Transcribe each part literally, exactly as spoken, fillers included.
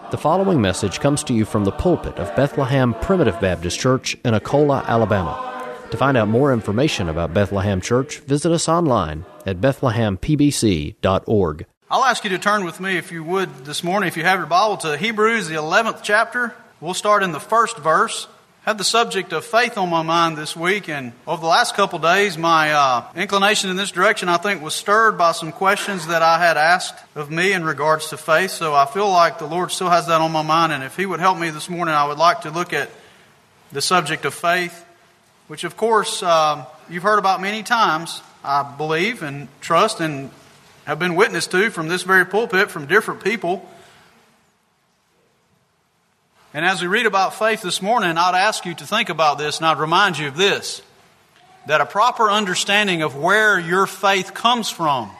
The following message comes to you from the pulpit of Bethlehem Primitive Baptist Church in Akola, Alabama. To find out more information about Bethlehem Church, visit us online at bethlehem p b c dot org. I'll ask you to turn with me, if you would, this morning, if you have your Bible, to Hebrews, the eleventh chapter. We'll start in the first verse. I had the subject of faith on my mind this week, and over the last couple days, my uh, inclination in this direction, I think, was stirred by some questions that I had asked of me in regards to faith. So I feel like the Lord still has that on my mind, and if He would help me this morning, I would like to look at the subject of faith, which, of course, uh, you've heard about many times, I believe, and trust, and have been witness to from this very pulpit from different people. And as we read about faith this morning, I'd ask you to think about this, and I'd remind you of this, that a proper understanding of where your faith comes from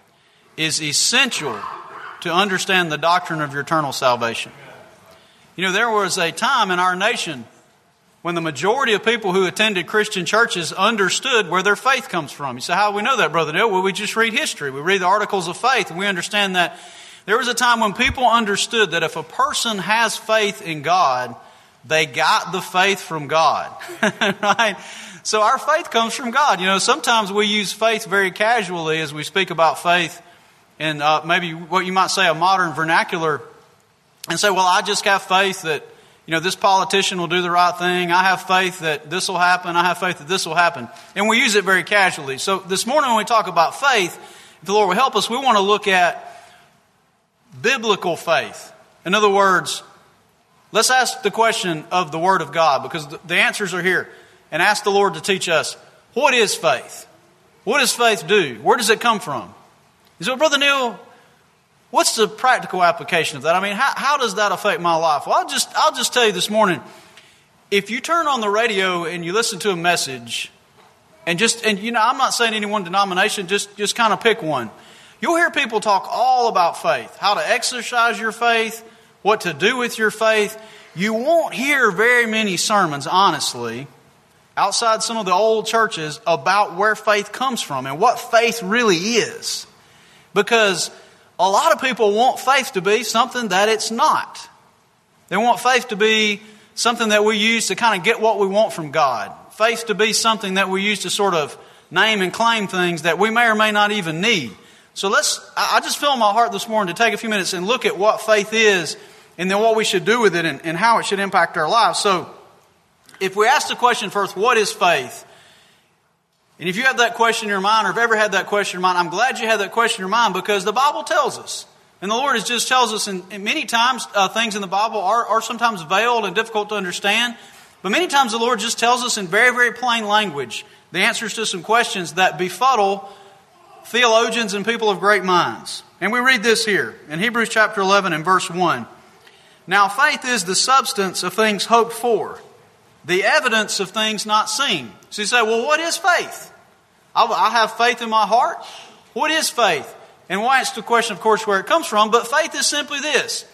is essential to understand the doctrine of your eternal salvation. You know, there was a time in our nation when the majority of people who attended Christian churches understood where their faith comes from. You say, how do we know that, Brother Neil? Well, we just read history. We read the articles of faith, and we understand that there was a time when people understood that if a person has faith in God, they got the faith from God. Right? So our faith comes from God. You know, sometimes we use faith very casually as we speak about faith in uh, maybe what you might say a modern vernacular, and say, well, I just have faith that, you know, this politician will do the right thing. I have faith that this will happen. I have faith that this will happen. And we use it very casually. So this morning when we talk about faith, if the Lord will help us, we want to look at biblical faith. In other words, let's ask the question of the Word of God, because the answers are here, and ask the Lord to teach us, what is faith? What does faith do? Where does it come from? You say, well, Brother Neil, what's the practical application of that? I mean, how, how does that affect my life? Well, I'll just, I'll just tell you this morning, if you turn on the radio and you listen to a message, and just, and you know, I'm not saying any one denomination, just, just kind of pick one. You'll hear people talk all about faith, how to exercise your faith, what to do with your faith. You won't hear very many sermons, honestly, outside some of the old churches about where faith comes from and what faith really is. Because a lot of people want faith to be something that it's not. They want faith to be something that we use to kind of get what we want from God. Faith to be something that we use to sort of name and claim things that we may or may not even need. So let's, I just feel in my heart this morning to take a few minutes and look at what faith is and then what we should do with it and, and how it should impact our lives. So if we ask the question first, what is faith? And if you have that question in your mind, or have ever had that question in your mind, I'm glad you had that question in your mind, because the Bible tells us, and the Lord just tells us, and many times uh, things in the Bible are, are sometimes veiled and difficult to understand, but many times the Lord just tells us in very, very plain language the answers to some questions that befuddle theologians and people of great minds. And we read this here in Hebrews chapter eleven and verse one. Now faith is the substance of things hoped for, the evidence of things not seen. So you say, well, what is faith? I, I have faith in my heart. What is faith? And we'll answer the question, of course, where it comes from. But faith is simply this.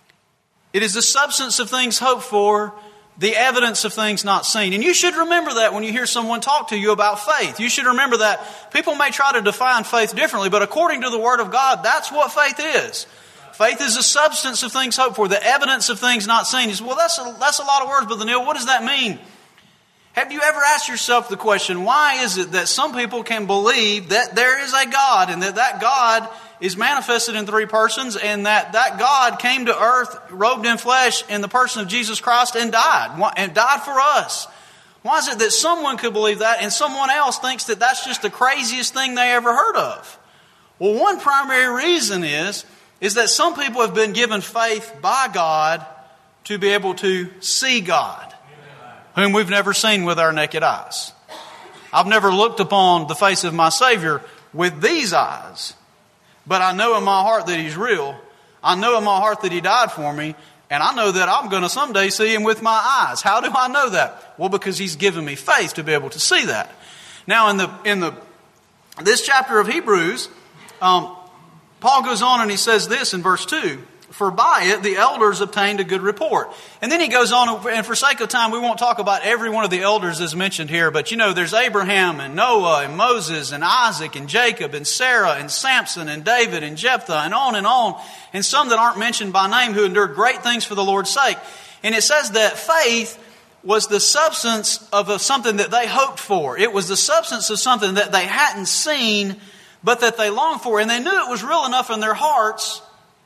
It is the substance of things hoped for, the evidence of things not seen. And you should remember that when you hear someone talk to you about faith. You should remember that people may try to define faith differently, but according to the Word of God, that's what faith is. Faith is the substance of things hoped for, the evidence of things not seen. You say, well, that's a, that's a lot of words, Brother Neil. What does that mean? Have you ever asked yourself the question, why is it that some people can believe that there is a God and that that God is manifested in three persons, and that that God came to earth, robed in flesh in the person of Jesus Christ, and died, and died for us? Why is it that someone could believe that and someone else thinks that that's just the craziest thing they ever heard of? Well, one primary reason is, is that some people have been given faith by God to be able to see God, whom we've never seen with our naked eyes. I've never looked upon the face of my Savior with these eyes, but I know in my heart that He's real. I know in my heart that He died for me, and I know that I'm going to someday see Him with my eyes. How do I know that? Well, because He's given me faith to be able to see that. Now, in the in the this chapter of Hebrews, um, Paul goes on and he says this in verse two. For by it the elders obtained a good report. And then he goes on, and for sake of time, we won't talk about every one of the elders as mentioned here, but you know, there's Abraham and Noah and Moses and Isaac and Jacob and Sarah and Samson and David and Jephthah and on and on, and some that aren't mentioned by name who endured great things for the Lord's sake. And it says that faith was the substance of something that they hoped for. It was the substance of something that they hadn't seen, but that they longed for, and they knew it was real enough in their hearts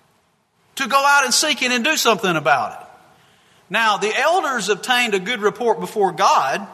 to go out and seek it and do something about it. Now, the elders obtained a good report before God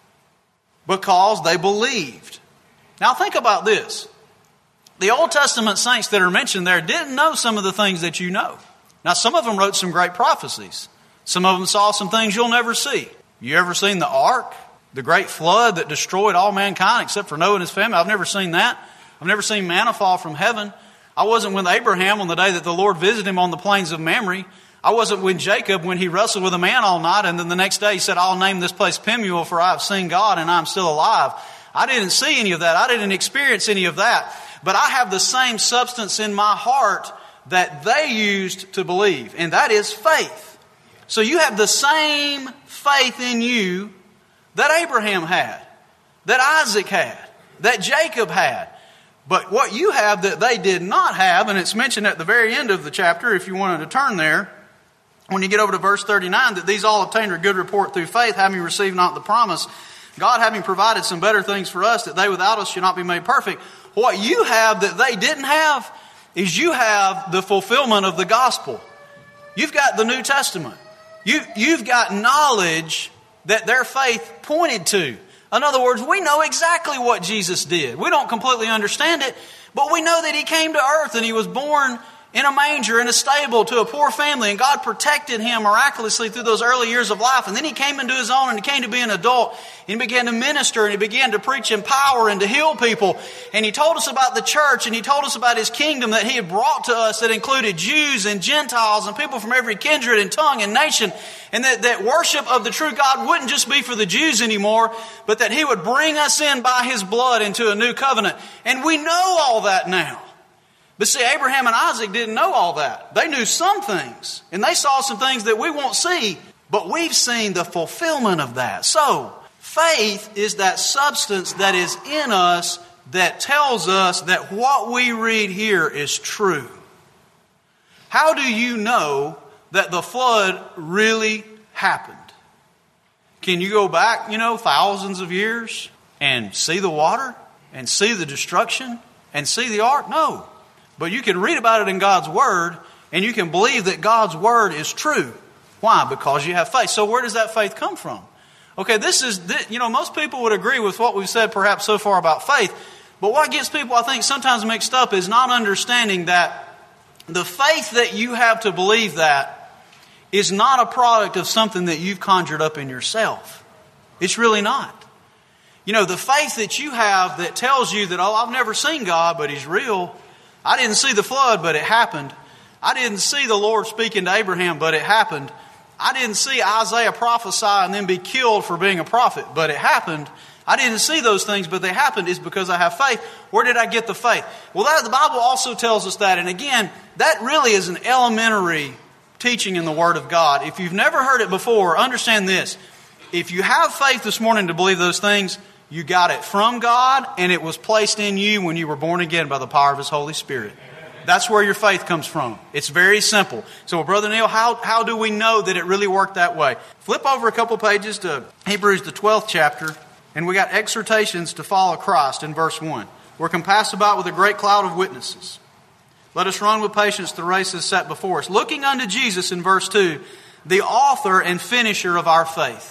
because they believed. Now, think about this. The Old Testament saints that are mentioned there didn't know some of the things that you know. Now, some of them wrote some great prophecies. Some of them saw some things you'll never see. You ever seen the ark? The great flood that destroyed all mankind except for Noah and his family? I've never seen that. I've never seen manna fall from heaven. I wasn't with Abraham on the day that the Lord visited him on the plains of Mamre. I wasn't with Jacob when he wrestled with a man all night and then the next day he said, I'll name this place Penuel, for I have seen God and I'm still alive. I didn't see any of that. I didn't experience any of that. But I have the same substance in my heart that they used to believe, and that is faith. So you have the same faith in you that Abraham had, that Isaac had, that Jacob had. But what you have that they did not have, and it's mentioned at the very end of the chapter, if you wanted to turn there, when you get over to verse thirty-nine, that these all obtained a good report through faith, having received not the promise, God having provided some better things for us, that they without us should not be made perfect. What you have that they didn't have is you have the fulfillment of the gospel. You've got the New Testament. You, you've got knowledge that their faith pointed to. In other words, we know exactly what Jesus did. We don't completely understand it, but we know that He came to earth and He was born in a manger, in a stable, to a poor family, and God protected Him miraculously through those early years of life. And then He came into His own, and He came to be an adult, and He began to minister, and He began to preach in power and to heal people. And He told us about the church, and He told us about His kingdom that He had brought to us that included Jews and Gentiles and people from every kindred and tongue and nation. And that, that worship of the true God wouldn't just be for the Jews anymore, but that He would bring us in by His blood into a new covenant. And we know all that now. But see, Abraham and Isaac didn't know all that. They knew some things, and they saw some things that we won't see, but we've seen the fulfillment of that. So, faith is that substance that is in us that tells us that what we read here is true. How do you know that the flood really happened? Can you go back, you know, thousands of years and see the water and see the destruction and see the ark? No. But you can read about it in God's Word, and you can believe that God's Word is true. Why? Because you have faith. So where does that faith come from? Okay, this is, you know, most people would agree with what we've said perhaps so far about faith. But what gets people, I think, sometimes mixed up is not understanding that the faith that you have to believe that is not a product of something that you've conjured up in yourself. It's really not. You know, the faith that you have that tells you that, oh, I've never seen God, but He's real. I didn't see the flood, but it happened. I didn't see the Lord speaking to Abraham, but it happened. I didn't see Isaiah prophesy and then be killed for being a prophet, but it happened. I didn't see those things, but they happened, is because I have faith. Where did I get the faith? Well, that, the Bible also tells us that. And again, that really is an elementary teaching in the Word of God. If you've never heard it before, understand this. If you have faith this morning to believe those things, you got it from God, and it was placed in you when you were born again by the power of His Holy Spirit. That's where your faith comes from. It's very simple. So, Brother Neil, how, how do we know that it really worked that way? Flip over a couple pages to Hebrews, the twelfth chapter, and we got exhortations to follow Christ in verse one. We're compassed about with a great cloud of witnesses. Let us run with patience the race that's set before us. Looking unto Jesus in verse two, the author and finisher of our faith.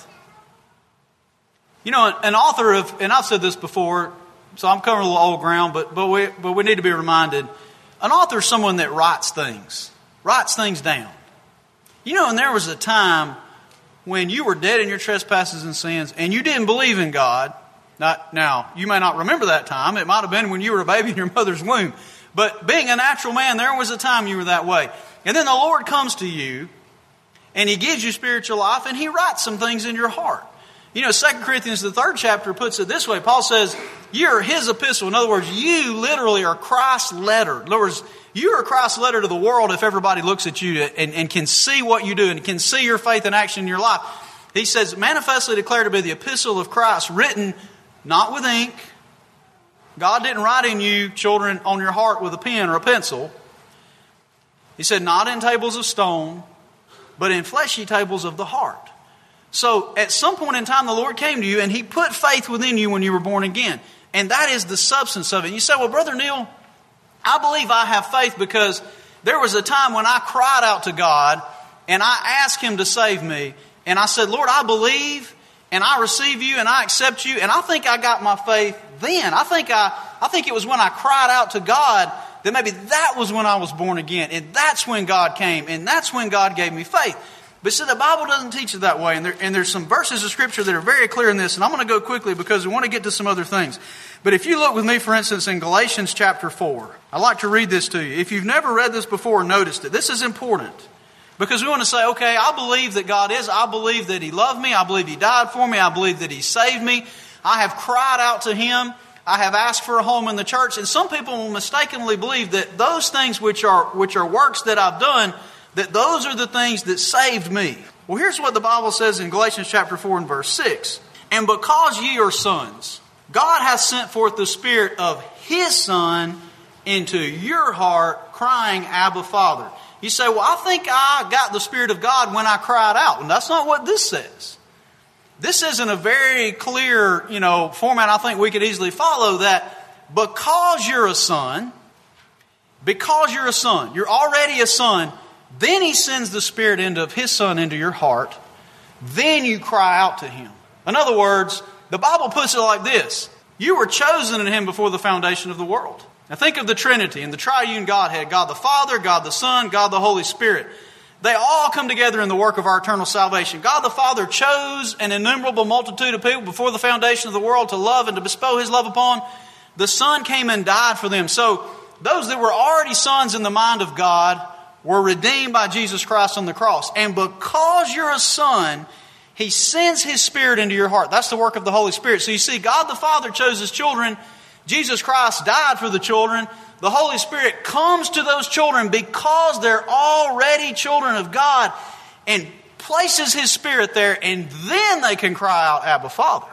You know, an author of, and I've said this before, so I'm covering a little old ground, but but we but we need to be reminded. An author is someone that writes things, writes things down. You know, and there was a time when you were dead in your trespasses and sins, and you didn't believe in God. Not, now, you may not remember that time. It might have been when you were a baby in your mother's womb. But being a natural man, there was a time you were that way. And then the Lord comes to you, and He gives you spiritual life, and He writes some things in your heart. You know, Second Corinthians, the third chapter, puts it this way. Paul says, you're His epistle. In other words, you literally are Christ's letter. In other words, You are Christ's letter to the world if everybody looks at you and, and can see what you do and can see your faith in action in your life. He says, manifestly declare to be the epistle of Christ, written not with ink. God didn't write in you, children, on your heart with a pen or a pencil. He said, not in tables of stone, but in fleshy tables of the heart. So at some point in time, the Lord came to you and He put faith within you when you were born again. And that is the substance of it. You say, well, Brother Neil, I believe I have faith because there was a time when I cried out to God and I asked Him to save me. And I said, Lord, I believe and I receive you and I accept you. And I think I got my faith then. I think I, I think it was when I cried out to God that maybe that was when I was born again. And that's when God came. And that's when God gave me faith. But see, the Bible doesn't teach it that way. And, there, and there's some verses of Scripture that are very clear in this. And I'm going to go quickly because we want to get to some other things. But if you look with me, for instance, in Galatians chapter four, I'd like to read this to you. If you've never read this before or noticed it, this is important. Because we want to say, okay, I believe that God is. I believe that He loved me. I believe He died for me. I believe that He saved me. I have cried out to Him. I have asked for a home in the church. And some people will mistakenly believe that those things which are which are works that I've done, that those are the things that saved me. Well, here's what the Bible says in Galatians chapter four and verse six. And because ye are sons, God hath sent forth the Spirit of His Son into your heart, crying, Abba, Father. You say, well, I think I got the Spirit of God when I cried out. And that's not what this says. This isn't a very clear, you know, format I think we could easily follow, that because you're a son, because you're a son, you're already a son, then He sends the Spirit into, of His Son into your heart. Then you cry out to Him. In other words, the Bible puts it like this. You were chosen in Him before the foundation of the world. Now think of the Trinity and the triune Godhead. God the Father, God the Son, God the Holy Spirit. They all come together in the work of our eternal salvation. God the Father chose an innumerable multitude of people before the foundation of the world to love and to bestow His love upon. The Son came and died for them. So those that were already sons in the mind of God were redeemed by Jesus Christ on the cross. And because you're a son, He sends His Spirit into your heart. That's the work of the Holy Spirit. So you see, God the Father chose His children. Jesus Christ died for the children. The Holy Spirit comes to those children because they're already children of God and places His Spirit there, and then they can cry out, Abba, Father.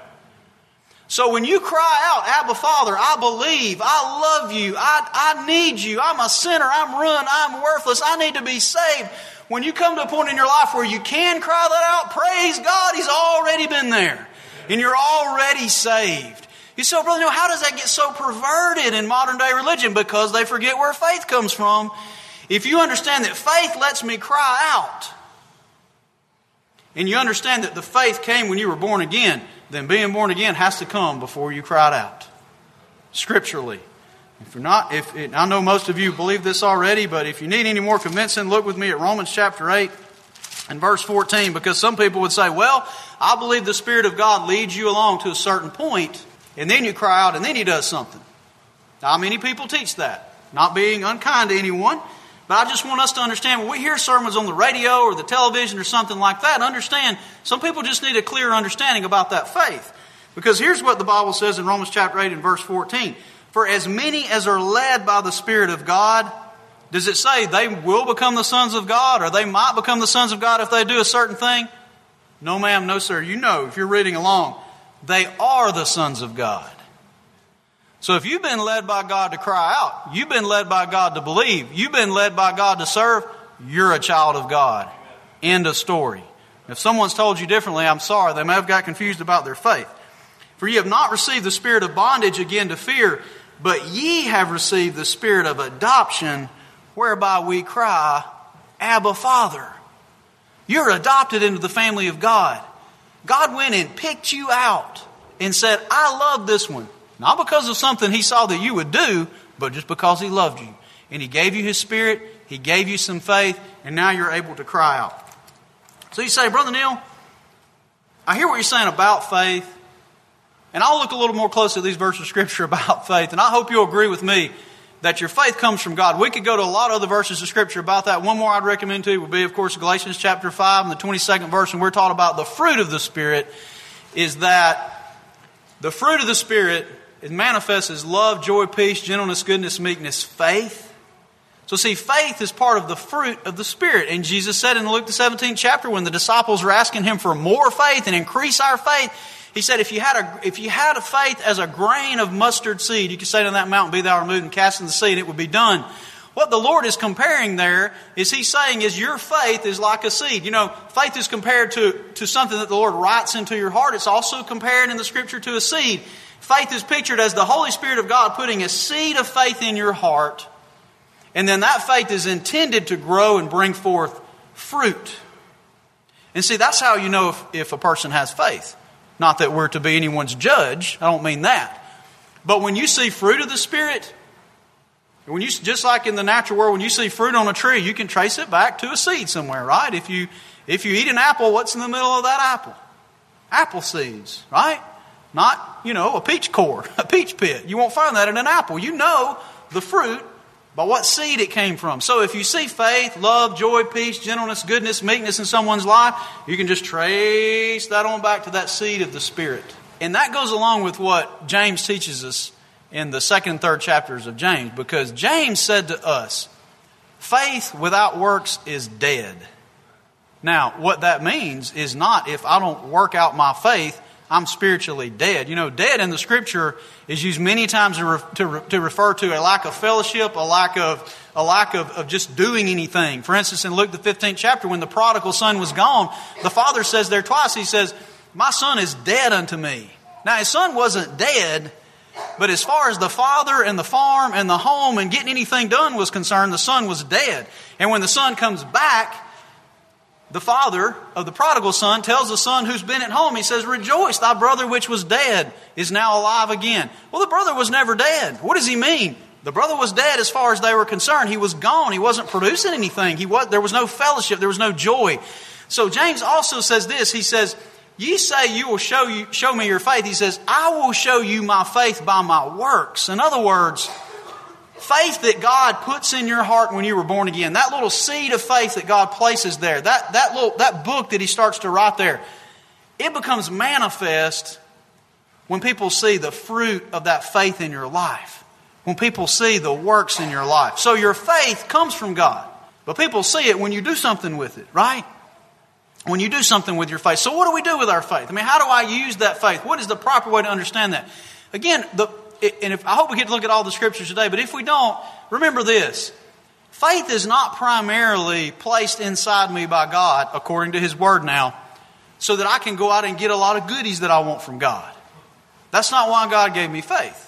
So when you cry out, Abba, Father, I believe, I love you, I, I need you, I'm a sinner, I'm ruined, I'm worthless, I need to be saved. When you come to a point in your life where you can cry that out, praise God, He's already been there. And you're already saved. You say, Brother Neil, how does that get so perverted in modern day religion? Because they forget where faith comes from. If you understand that faith lets me cry out, and you understand that the faith came when you were born again, then being born again has to come before you cried out. Scripturally. If you're not, if it, I know most of you believe this already, but if you need any more convincing, look with me at Romans chapter eight and verse fourteen, because some people would say, well, I believe the Spirit of God leads you along to a certain point, and then you cry out, and then He does something. Now, many people teach that. Not being unkind to anyone, but I just want us to understand when we hear sermons on the radio or the television or something like that, understand some people just need a clear understanding about that faith. Because here's what the Bible says in Romans chapter eight and verse fourteen. For as many as are led by the Spirit of God, does it say they will become the sons of God, or they might become the sons of God if they do a certain thing? No, ma'am, no, sir. You know, if you're reading along, they are the sons of God. So if you've been led by God to cry out, you've been led by God to believe, you've been led by God to serve, you're a child of God. End of story. If someone's told you differently, I'm sorry. They may have got confused about their faith. For ye have not received the spirit of bondage again to fear, but ye have received the spirit of adoption, whereby we cry, Abba, Father. You're adopted into the family of God. God went and picked you out and said, I love this one. Not because of something He saw that you would do, but just because He loved you. And He gave you His Spirit, He gave you some faith, and now you're able to cry out. So you say, Brother Neil, I hear what you're saying about faith, and I'll look a little more closely at these verses of Scripture about faith, and I hope you'll agree with me that your faith comes from God. We could go to a lot of other verses of Scripture about that. One more I'd recommend to you would be, of course, Galatians chapter five and the twenty-second verse, and we're taught about the fruit of the Spirit, is that the fruit of the Spirit, it manifests as love, joy, peace, gentleness, goodness, meekness, faith. So see, faith is part of the fruit of the Spirit. And Jesus said in Luke the seventeenth chapter, when the disciples were asking Him for more faith and increase our faith, He said, if you had a, if you had a faith as a grain of mustard seed, you could say to that mountain, be thou removed and cast in the sea, and it would be done. What the Lord is comparing there is He's saying is your faith is like a seed. You know, faith is compared to, to something that the Lord writes into your heart. It's also compared in the Scripture to a seed. Faith is pictured as the Holy Spirit of God putting a seed of faith in your heart. And then that faith is intended to grow and bring forth fruit. And see, that's how you know if, if a person has faith. Not that we're to be anyone's judge. I don't mean that. But when you see fruit of the Spirit, when you just like in the natural world, when you see fruit on a tree, you can trace it back to a seed somewhere, right? If you if you eat an apple, what's in the middle of that apple? Apple seeds, right? Not, you know, a peach core, a peach pit. You won't find that in an apple. You know the fruit by what seed it came from. So if you see faith, love, joy, peace, gentleness, goodness, meekness in someone's life, you can just trace that on back to that seed of the Spirit. And that goes along with what James teaches us in the second and third chapters of James. Because James said to us, faith without works is dead. Now, what that means is not if I don't work out my faith, I'm spiritually dead. You know, dead in the Scripture is used many times to, re, to, re, to refer to a lack of fellowship, a lack of a lack of, of just doing anything. For instance, in Luke the fifteenth chapter, when the prodigal son was gone, the father says there twice, he says, my son is dead unto me. Now, his son wasn't dead, but as far as the father and the farm and the home and getting anything done was concerned, the son was dead. And when the son comes back, the father of the prodigal son tells the son who's been at home, he says, rejoice, thy brother which was dead is now alive again. Well, the brother was never dead. What does he mean? The brother was dead as far as they were concerned. He was gone. He wasn't producing anything. He was, there was no fellowship. There was no joy. So James also says this. He says, ye say you will show you show me your faith. He says, I will show you my faith by my works. In other words, faith that God puts in your heart when you were born again, that little seed of faith that God places there, that, that, little, that book that He starts to write there, it becomes manifest when people see the fruit of that faith in your life. When people see the works in your life. So your faith comes from God. But people see it when you do something with it, right? When you do something with your faith. So what do we do with our faith? I mean, how do I use that faith? What is the proper way to understand that? Again, the And if, I hope we get to look at all the Scriptures today, but if we don't, remember this. Faith is not primarily placed inside me by God, according to His Word now, so that I can go out and get a lot of goodies that I want from God. That's not why God gave me faith.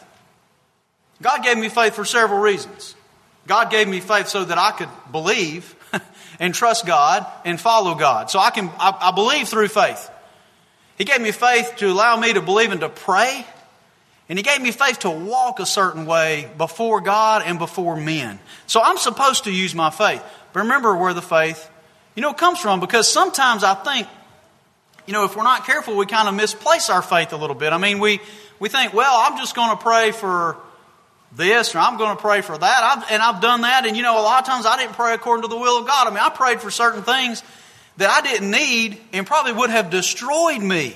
God gave me faith for several reasons. God gave me faith so that I could believe and trust God and follow God. So I can I, I believe through faith. He gave me faith to allow me to believe and to pray. And He gave me faith to walk a certain way before God and before men. So I'm supposed to use my faith. But remember where the faith, you know, comes from. Because sometimes I think, you know, if we're not careful, we kind of misplace our faith a little bit. I mean, we, we think, well, I'm just going to pray for this or I'm going to pray for that. I've, and I've done that. And, you know, a lot of times I didn't pray according to the will of God. I mean, I prayed for certain things that I didn't need and probably would have destroyed me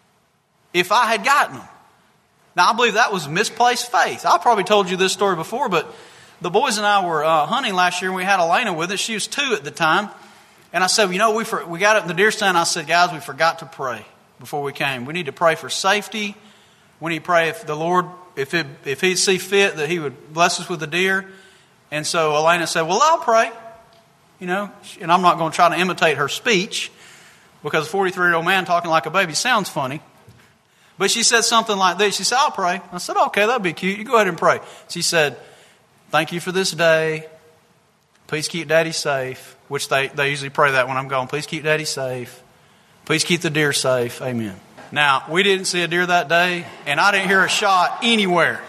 if I had gotten them. Now, I believe that was misplaced faith. I probably told you this story before, but the boys and I were uh, hunting last year, and we had Elena with us. She was two at the time. And I said, you know, we for, we got up in the deer stand. I said, guys, we forgot to pray before we came. We need to pray for safety. We need to pray if the Lord, if it, if He'd see fit, that He would bless us with the deer. And so Elena said, well, I'll pray. You know, and I'm not going to try to imitate her speech because a forty-three-year-old man talking like a baby sounds funny. But she said something like this. She said, I'll pray. I said, okay, that'd be cute. You go ahead and pray. She said, thank you for this day. Please keep Daddy safe. Which they, they usually pray that when I'm gone. Please keep Daddy safe. Please keep the deer safe. Amen. Now, we didn't see a deer that day, and I didn't hear a shot anywhere.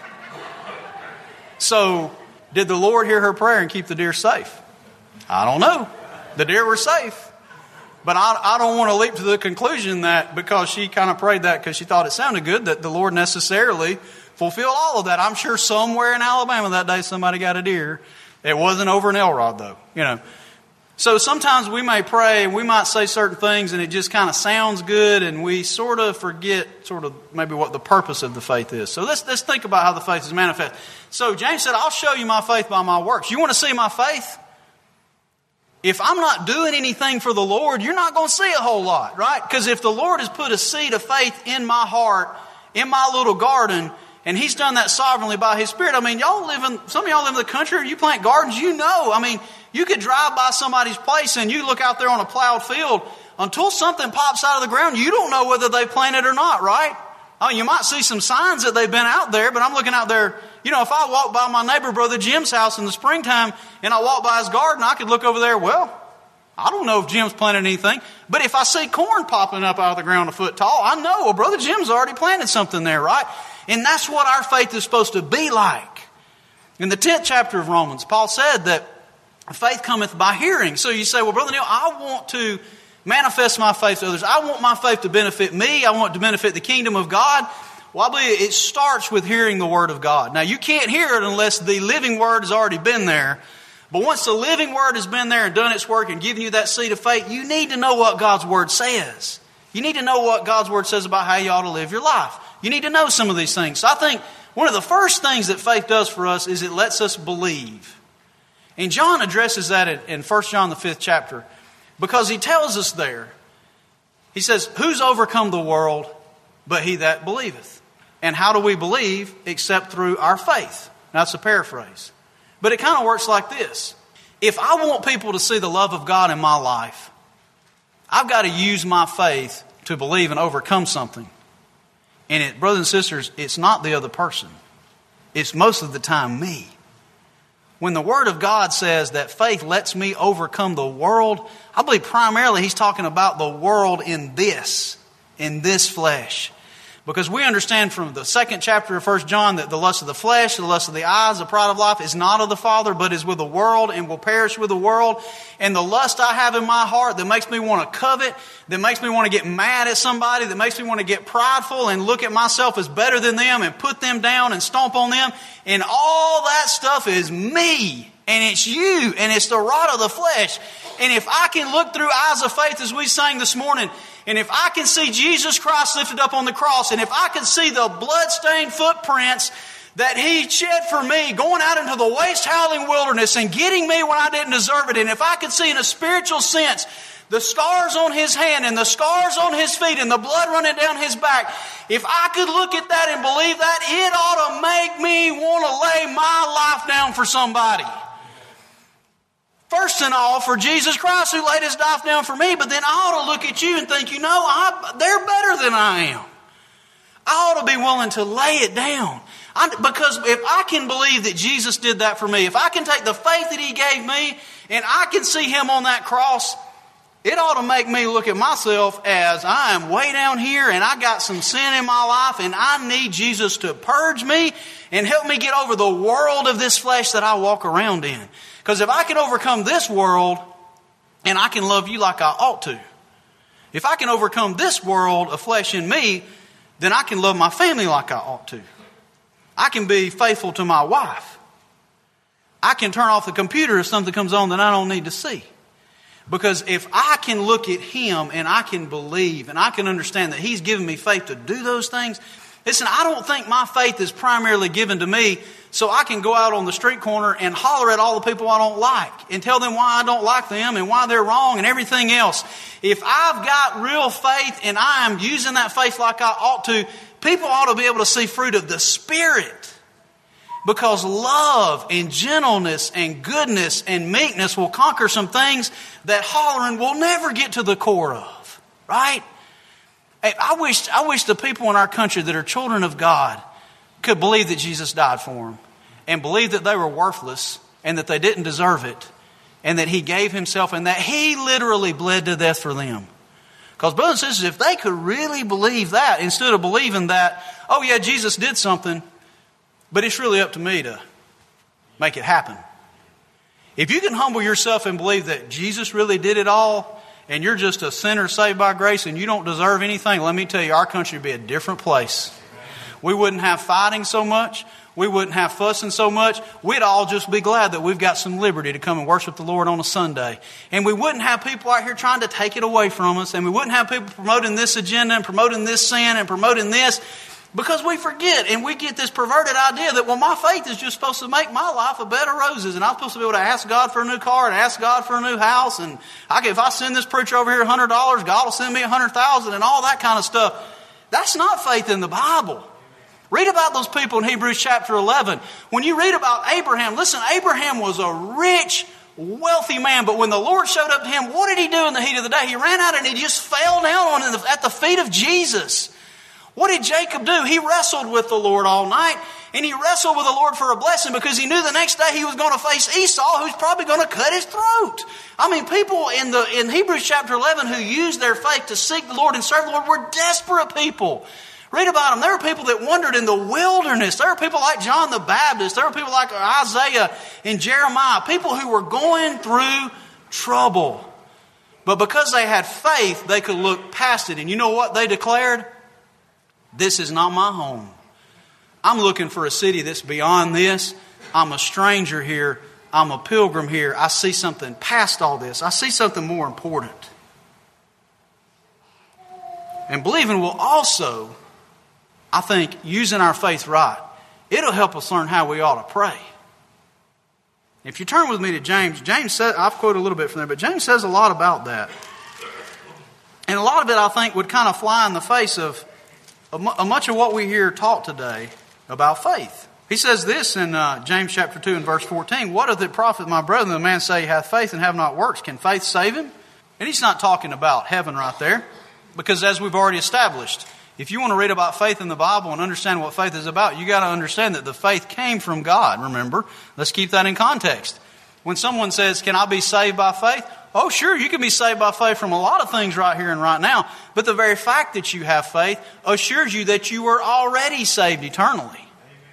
So, did the Lord hear her prayer and keep the deer safe? I don't know. The deer were safe. But I, I don't want to leap to the conclusion that because she kind of prayed that because she thought it sounded good, that the Lord necessarily fulfilled all of that. I'm sure somewhere in Alabama that day somebody got a deer. It wasn't over in Elrod, though. You know. So sometimes we may pray and we might say certain things and it just kind of sounds good and we sort of forget sort of maybe what the purpose of the faith is. So let's, let's think about how the faith is manifest. So James said, I'll show you my faith by my works. You want to see my faith? If I'm not doing anything for the Lord, you're not going to see a whole lot, right? Because if the Lord has put a seed of faith in my heart, in my little garden, and He's done that sovereignly by His Spirit. I mean, y'all live in, some of y'all live in the country, you plant gardens, you know. I mean, you could drive by somebody's place and you look out there on a plowed field. Until something pops out of the ground, you don't know whether they planted or not, right? I mean, you might see some signs that they've been out there, but I'm looking out there. You know, if I walk by my neighbor, Brother Jim's house in the springtime and I walk by his garden, I could look over there, well, I don't know if Jim's planted anything. But if I see corn popping up out of the ground a foot tall, I know, well, Brother Jim's already planted something there, right? And that's what our faith is supposed to be like. In the tenth chapter of Romans, Paul said that faith cometh by hearing. So you say, well, Brother Neil, I want to manifest my faith to others. I want my faith to benefit me. I want it to benefit the kingdom of God. Well, I believe it starts with hearing the Word of God. Now, you can't hear it unless the living Word has already been there. But once the living Word has been there and done its work and given you that seed of faith, you need to know what God's Word says. You need to know what God's Word says about how you ought to live your life. You need to know some of these things. So I think one of the first things that faith does for us is it lets us believe. And John addresses that in First John the fifth chapter because he tells us there, he says, who's overcome the world but he that believeth? And how do we believe except through our faith? Now, that's a paraphrase. But it kind of works like this. If I want people to see the love of God in my life, I've got to use my faith to believe and overcome something. And it, brothers and sisters, it's not the other person. It's most of the time me. When the Word of God says that faith lets me overcome the world, I believe primarily He's talking about the world in this, in this flesh. Because we understand from the second chapter of First John that the lust of the flesh, the lust of the eyes, the pride of life is not of the Father, but is with the world and will perish with the world. And the lust I have in my heart that makes me want to covet, that makes me want to get mad at somebody, that makes me want to get prideful and look at myself as better than them and put them down and stomp on them. And all that stuff is me. And it's you. And it's the rot of the flesh. And if I can look through eyes of faith as we sang this morning, and if I can see Jesus Christ lifted up on the cross, and if I can see the blood-stained footprints that He shed for me going out into the waste-howling wilderness and getting me when I didn't deserve it, and if I could see in a spiritual sense the scars on His hand and the scars on His feet and the blood running down His back, if I could look at that and believe that, it ought to make me want to lay my life down for somebody. First and all, for Jesus Christ who laid His life down for me, but then I ought to look at you and think, you know, I, they're better than I am. I ought to be willing to lay it down. I, because if I can believe that Jesus did that for me, if I can take the faith that He gave me and I can see Him on that cross, it ought to make me look at myself as I am way down here and I got some sin in my life and I need Jesus to purge me and help me get over the world of this flesh that I walk around in. Because if I can overcome this world and I can love you like I ought to, if I can overcome this world of flesh in me, then I can love my family like I ought to. I can be faithful to my wife. I can turn off the computer if something comes on that I don't need to see. Because if I can look at Him and I can believe and I can understand that He's given me faith to do those things, listen, I don't think my faith is primarily given to me so I can go out on the street corner and holler at all the people I don't like and tell them why I don't like them and why they're wrong and everything else. If I've got real faith and I am using that faith like I ought to, people ought to be able to see fruit of the Spirit. Because love and gentleness and goodness and meekness will conquer some things that hollering will never get to the core of. Right? Hey, I wish, I wish the people in our country that are children of God could believe that Jesus died for them and believe that they were worthless and that they didn't deserve it and that He gave Himself and that He literally bled to death for them. Because brothers and sisters, if they could really believe that instead of believing that, oh yeah, Jesus did something, but it's really up to me to make it happen. If you can humble yourself and believe that Jesus really did it all and you're just a sinner saved by grace and you don't deserve anything, let me tell you, our country would be a different place. We wouldn't have fighting so much. We wouldn't have fussing so much. We'd all just be glad that we've got some liberty to come and worship the Lord on a Sunday. And we wouldn't have people out here trying to take it away from us. And we wouldn't have people promoting this agenda and promoting this sin and promoting this. Because we forget and we get this perverted idea that, well, my faith is just supposed to make my life a bed of roses. And I'm supposed to be able to ask God for a new car and ask God for a new house. And I can, if I send this preacher over here one hundred dollars, God will send me one hundred thousand dollars and all that kind of stuff. That's not faith in the Bible. Read about those people in Hebrews chapter eleven. When you read about Abraham, listen, Abraham was a rich, wealthy man. But when the Lord showed up to him, what did he do in the heat of the day? He ran out and he just fell down on the, at the feet of Jesus. What did Jacob do? He wrestled with the Lord all night, and he wrestled with the Lord for a blessing because he knew the next day he was going to face Esau, who's probably going to cut his throat. I mean, people in the in Hebrews chapter eleven who used their faith to seek the Lord and serve the Lord were desperate people. Read about them. There were people that wandered in the wilderness. There were people like John the Baptist. There were people like Isaiah and Jeremiah, people who were going through trouble. But because they had faith, they could look past it. And you know what they declared? This is not my home. I'm looking for a city that's beyond this. I'm a stranger here. I'm a pilgrim here. I see something past all this. I see something more important. And believing will also, I think, using our faith right, it'll help us learn how we ought to pray. If you turn with me to James, James says, I've quoted a little bit from there, but James says a lot about that. And a lot of it, I think, would kind of fly in the face of much of what we hear taught today about faith. He says this in uh, James chapter two and verse fourteen. What doth it profit, my brethren, the man say he hath faith and have not works? Can faith save him? And he's not talking about heaven right there. Because as we've already established, if you want to read about faith in the Bible and understand what faith is about, you got to understand that the faith came from God. Remember, let's keep that in context. When someone says, can I be saved by faith? Oh, sure, you can be saved by faith from a lot of things right here and right now. But the very fact that you have faith assures you that you are already saved eternally.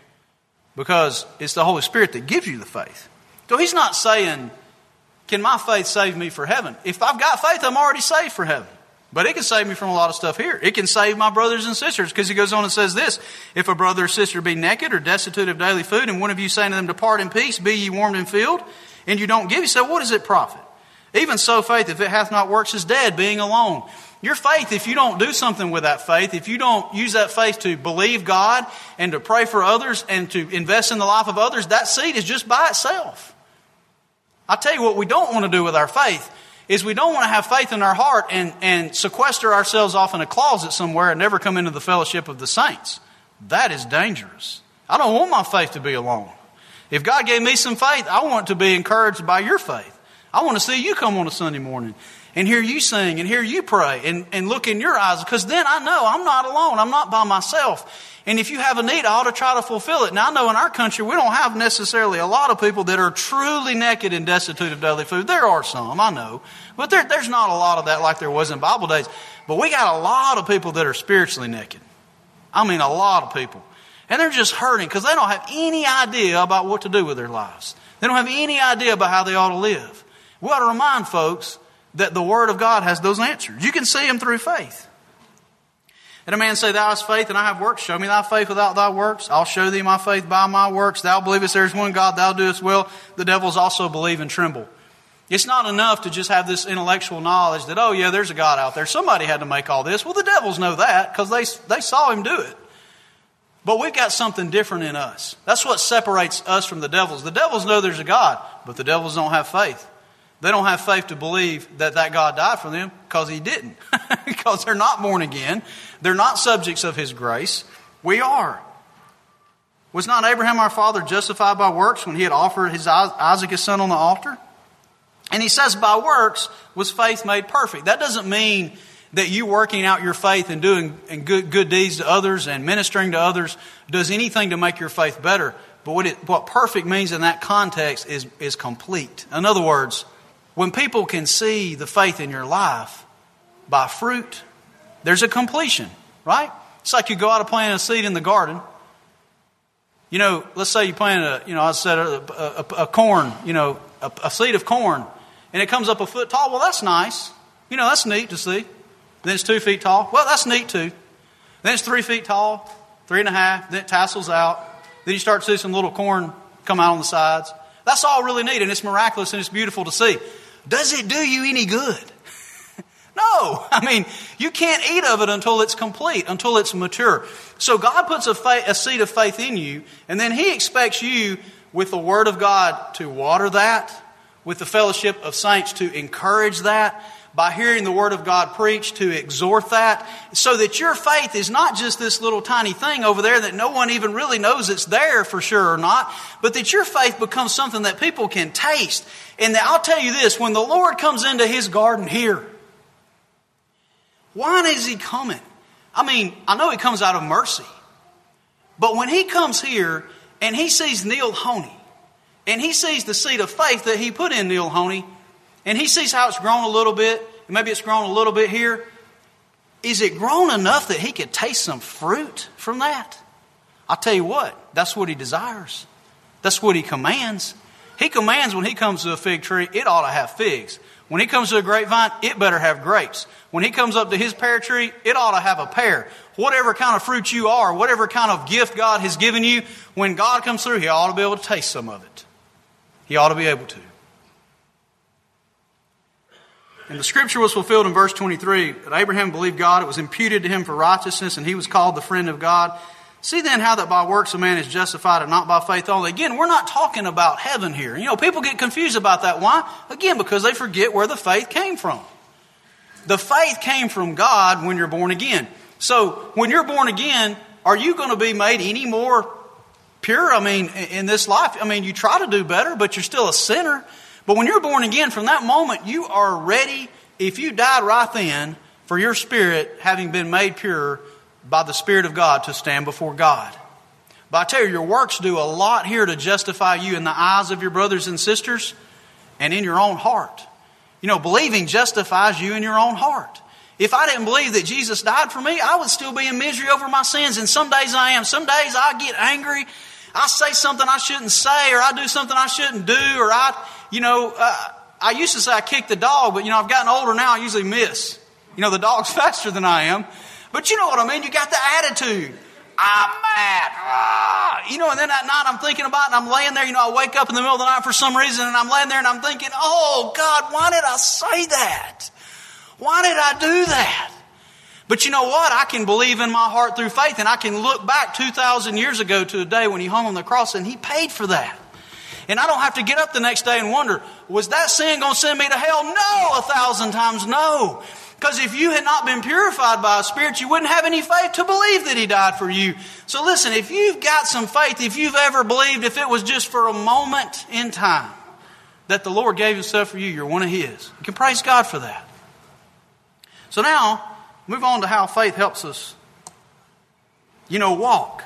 Because it's the Holy Spirit that gives you the faith. So he's not saying, can my faith save me for heaven? If I've got faith, I'm already saved for heaven. But it can save me from a lot of stuff here. It can save my brothers and sisters. Because he goes on and says this, if a brother or sister be naked or destitute of daily food, and one of you saying to them, depart in peace, be ye warmed and filled, and you don't give, you say, what does it profit? Even so, faith, if it hath not works, is dead, being alone. Your faith, if you don't do something with that faith, if you don't use that faith to believe God and to pray for others and to invest in the life of others, that seed is just by itself. I tell you what we don't want to do with our faith is we don't want to have faith in our heart and, and sequester ourselves off in a closet somewhere and never come into the fellowship of the saints. That is dangerous. I don't want my faith to be alone. If God gave me some faith, I want to be encouraged by your faith. I want to see you come on a Sunday morning and hear you sing and hear you pray and, and look in your eyes, because then I know I'm not alone. I'm not by myself. And if you have a need, I ought to try to fulfill it. Now, I know in our country we don't have necessarily a lot of people that are truly naked and destitute of daily food. There are some, I know. But there, there's not a lot of that like there was in Bible days. But we got a lot of people that are spiritually naked. I mean, a lot of people. And they're just hurting because they don't have any idea about what to do with their lives. They don't have any idea about how they ought to live. We ought to remind folks that the Word of God has those answers. You can see them through faith. And a man say, thou hast faith and I have works. Show me thy faith without thy works. I'll show thee my faith by my works. Thou believest there is one God, thou doest well. The devils also believe and tremble. It's not enough to just have this intellectual knowledge that, oh yeah, there's a God out there. Somebody had to make all this. Well, the devils know that because they, they saw him do it. But we've got something different in us. That's what separates us from the devils. The devils know there's a God, but the devils don't have faith. They don't have faith to believe that that God died for them because he didn't. Because they're not born again. They're not subjects of his grace. We are. Was not Abraham our father justified by works when he had offered his Isaac his son on the altar? And he says by works was faith made perfect. That doesn't mean that you working out your faith and doing and good, good deeds to others and ministering to others does anything to make your faith better. But what, it, what perfect means in that context is, is complete. In other words, when people can see the faith in your life by fruit, there's a completion, right? It's like you go out and plant a seed in the garden. You know, let's say you plant a, you know, I said a, a, a corn, you know, a, a seed of corn, and it comes up a foot tall. Well, that's nice. You know, that's neat to see. Then it's two feet tall. Well, that's neat too. Then it's three feet tall, three and a half. Then it tassels out. Then you start to see some little corn come out on the sides. That's all really neat, and it's miraculous and it's beautiful to see. Does it do you any good? No. I mean, you can't eat of it until it's complete, until it's mature. So God puts a, faith, a seed of faith in you, and then He expects you with the Word of God to water that, with the fellowship of saints to encourage that, by hearing the Word of God preached to exhort that, so that your faith is not just this little tiny thing over there that no one even really knows it's there for sure or not, but that your faith becomes something that people can taste. And I'll tell you this, when the Lord comes into His garden here, why is He coming? I mean, I know He comes out of mercy, but when He comes here and He sees Neil Honey, and He sees the seed of faith that He put in Neil Honey, and He sees how it's grown a little bit, and maybe it's grown a little bit here. Is it grown enough that He could taste some fruit from that? I'll tell you what, that's what He desires. That's what He commands. He commands when He comes to a fig tree, it ought to have figs. When He comes to a grapevine, it better have grapes. When He comes up to His pear tree, it ought to have a pear. Whatever kind of fruit you are, whatever kind of gift God has given you, when God comes through, He ought to be able to taste some of it. He ought to be able to. And the scripture was fulfilled in verse twenty-three, that Abraham believed God, it was imputed to him for righteousness, and he was called the friend of God. See then how that by works a man is justified and not by faith only. Again, we're not talking about heaven here. You know, people get confused about that. Why? Again, because they forget where the faith came from. The faith came from God when you're born again. So, when you're born again, are you going to be made any more pure? I mean, in this life, I mean, you try to do better, but you're still a sinner. But when you're born again, from that moment, you are ready, if you died right then, for your spirit, having been made pure by the Spirit of God, to stand before God. But I tell you, your works do a lot here to justify you in the eyes of your brothers and sisters and in your own heart. You know, believing justifies you in your own heart. If I didn't believe that Jesus died for me, I would still be in misery over my sins. And some days I am. Some days I get angry. I say something I shouldn't say, or I do something I shouldn't do, or I... You know, uh, I used to say I kicked the dog, but, you know, I've gotten older now, I usually miss. You know, the dog's faster than I am. But you know what I mean? You got the attitude. I'm mad. Ah! You know, and then at night I'm thinking about it, and I'm laying there, you know, I wake up in the middle of the night for some reason, and I'm laying there and I'm thinking, oh, God, why did I say that? Why did I do that? But you know what? I can believe in my heart through faith, and I can look back two thousand years ago to a day when He hung on the cross, and He paid for that. And I don't have to get up the next day and wonder, was that sin going to send me to hell? No, a thousand times no. Because if you had not been purified by a Spirit, you wouldn't have any faith to believe that He died for you. So listen, if you've got some faith, if you've ever believed, if it was just for a moment in time, that the Lord gave Himself for you, you're one of His. You can praise God for that. So now, move on to how faith helps us, you know, walk.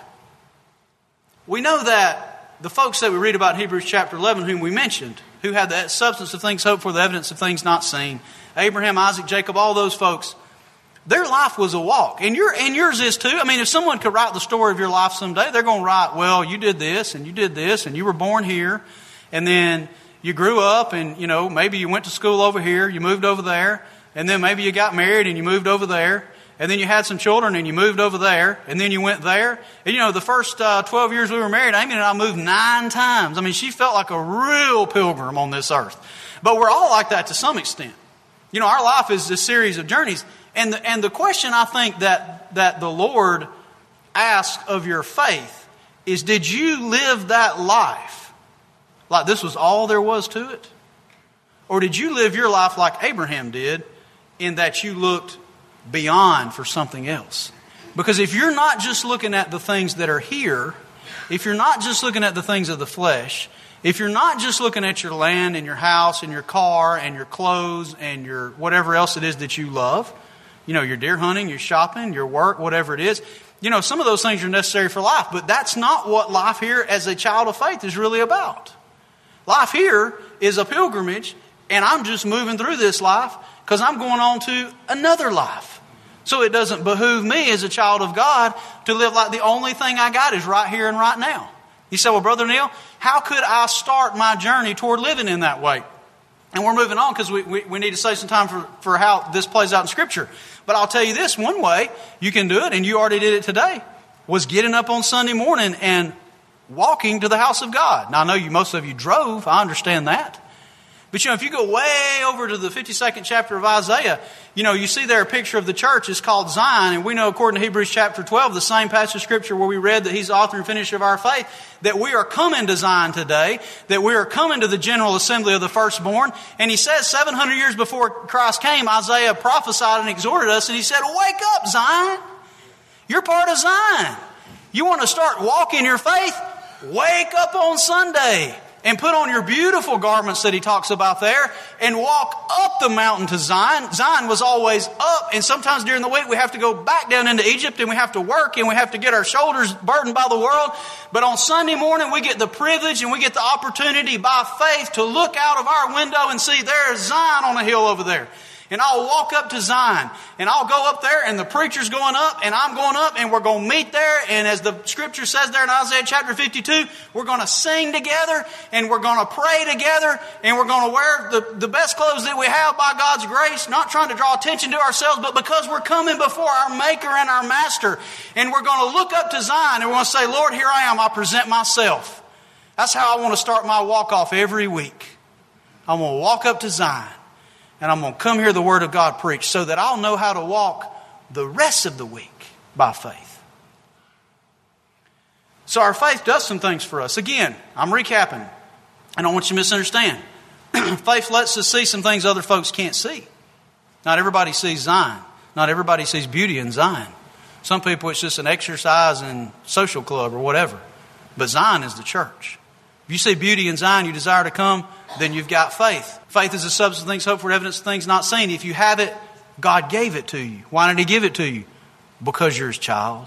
We know that the folks that we read about in Hebrews chapter eleven, whom we mentioned, who had the substance of things hoped for, the evidence of things not seen, Abraham, Isaac, Jacob, all those folks, their life was a walk. And your and yours is too. I mean, if someone could write the story of your life someday, they're going to write, well, you did this, and you did this, and you were born here, and then you grew up, and, you know, maybe you went to school over here, you moved over there, and then maybe you got married, and you moved over there, and then you had some children and you moved over there, and then you went there. And you know, the first uh, twelve years we were married, Amy and I moved nine times. I mean, she felt like a real pilgrim on this earth. But we're all like that to some extent. You know, our life is a series of journeys. And the, and the question I think that, that the Lord asks of your faith is, did you live that life like this was all there was to it? Or did you live your life like Abraham did, in that you looked beyond for something else? Because if you're not just looking at the things that are here, if you're not just looking at the things of the flesh, if you're not just looking at your land and your house and your car and your clothes and your whatever else it is that you love, you know, your deer hunting, your shopping, your work, whatever it is, you know, some of those things are necessary for life, but that's not what life here as a child of faith is really about. Life here is a pilgrimage, and I'm just moving through this life because I'm going on to another life. So it doesn't behoove me as a child of God to live like the only thing I got is right here and right now. You say, well, Brother Neil, how could I start my journey toward living in that way? And we're moving on because we, we, we need to save some time for, for how this plays out in Scripture. But I'll tell you this, one way you can do it, and you already did it today, was getting up on Sunday morning and walking to the house of God. Now, I know you, most of you drove. I understand that. But, you know, if you go way over to the fifty-second chapter of Isaiah, you know, you see there a picture of the church. It's called Zion. And we know, according to Hebrews chapter twelve, the same passage of Scripture where we read that He's the author and finisher of our faith, that we are coming to Zion today, that we are coming to the general assembly of the firstborn. And He says seven hundred years before Christ came, Isaiah prophesied and exhorted us, and he said, wake up, Zion. You're part of Zion. You want to start walking your faith? Wake up on Sunday. And put on your beautiful garments that he talks about there and walk up the mountain to Zion. Zion was always up, and sometimes during the week we have to go back down into Egypt and we have to work and we have to get our shoulders burdened by the world. But on Sunday morning we get the privilege and we get the opportunity by faith to look out of our window and see there's Zion on a hill over there. And I'll walk up to Zion, and I'll go up there, and the preacher's going up, and I'm going up, and we're going to meet there. And as the Scripture says there in Isaiah chapter fifty-two, we're going to sing together, and we're going to pray together, and we're going to wear the, the best clothes that we have by God's grace, not trying to draw attention to ourselves, but because we're coming before our Maker and our Master. And we're going to look up to Zion, and we're going to say, Lord, here I am, I present myself. That's how I want to start my walk off every week. I'm going to walk up to Zion. And I'm going to come hear the Word of God preached so that I'll know how to walk the rest of the week by faith. So our faith does some things for us. Again, I'm recapping. I don't want you to misunderstand. Faith lets us see some things other folks can't see. Not everybody sees Zion. Not everybody sees beauty in Zion. Some people it's just an exercise and social club or whatever. But Zion is the church. If you see beauty in Zion, you desire to come, then you've got faith. Faith is the substance of things hoped for, evidence of things not seen. If you have it, God gave it to you. Why did He give it to you? Because you're His child.